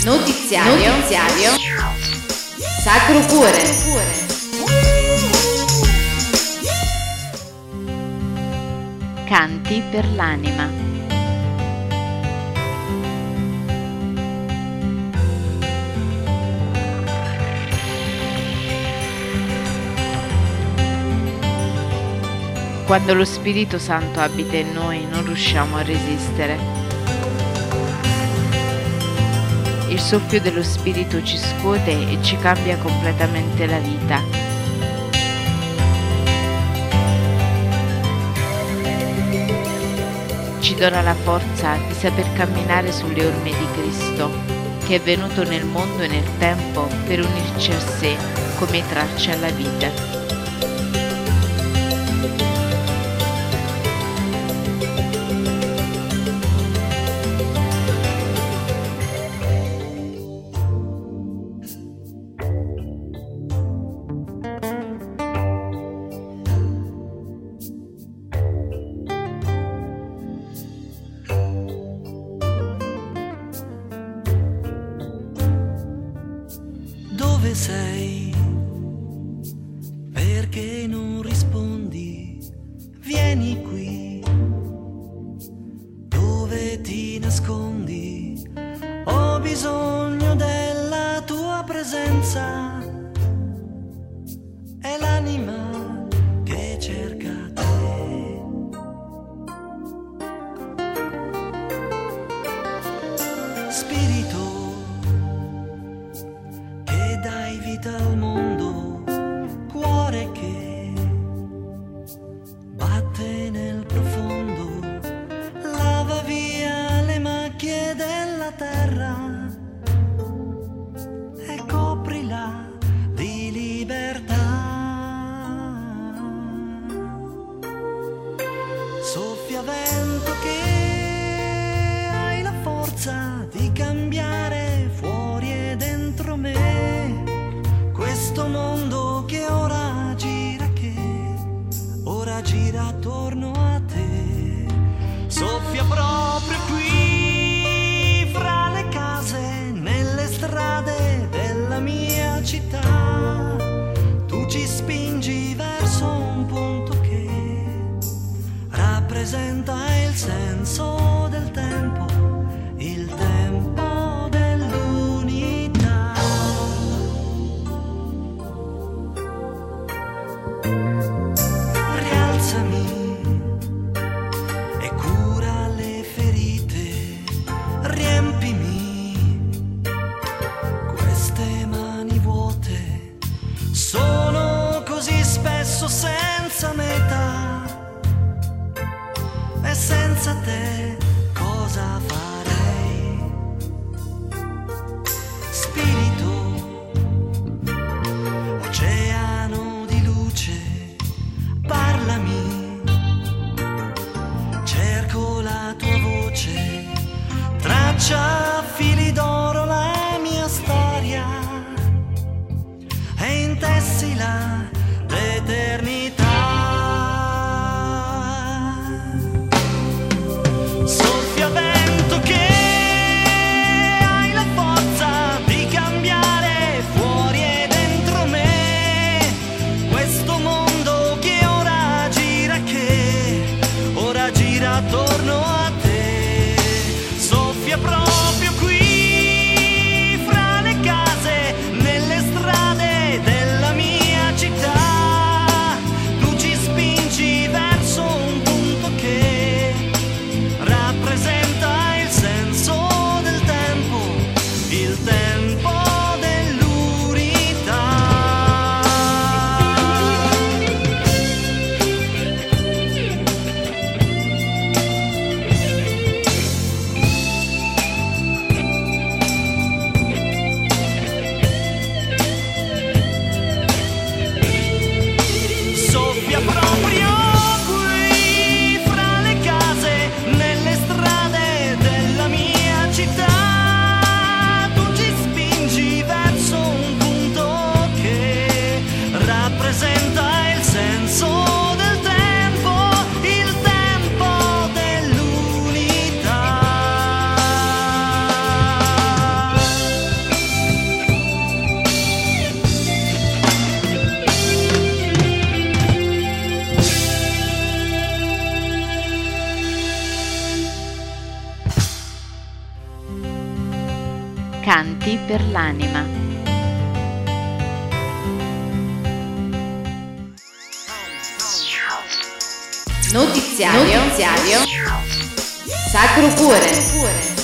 Notiziario Sacro Cuore. Canti per l'anima. Quando lo Spirito Santo abita in noi non riusciamo a resistere. Il soffio dello Spirito ci scuote e ci cambia completamente la vita. Ci dona la forza di saper camminare sulle orme di Cristo, che è venuto nel mondo e nel tempo per unirci a sé come tracce alla vita. Dove sei? Perché non rispondi? Vieni qui. Dove ti nascondi? Ho bisogno della tua presenza. È l'anima che cerca te. Spirito, dai vita al mondo, cuore che batte nel profondo, lava via le macchie della terra e coprila di libertà. Soffia vento che hai la forza di cambiare Canti per l'anima. Notiziario Sacro Cuore.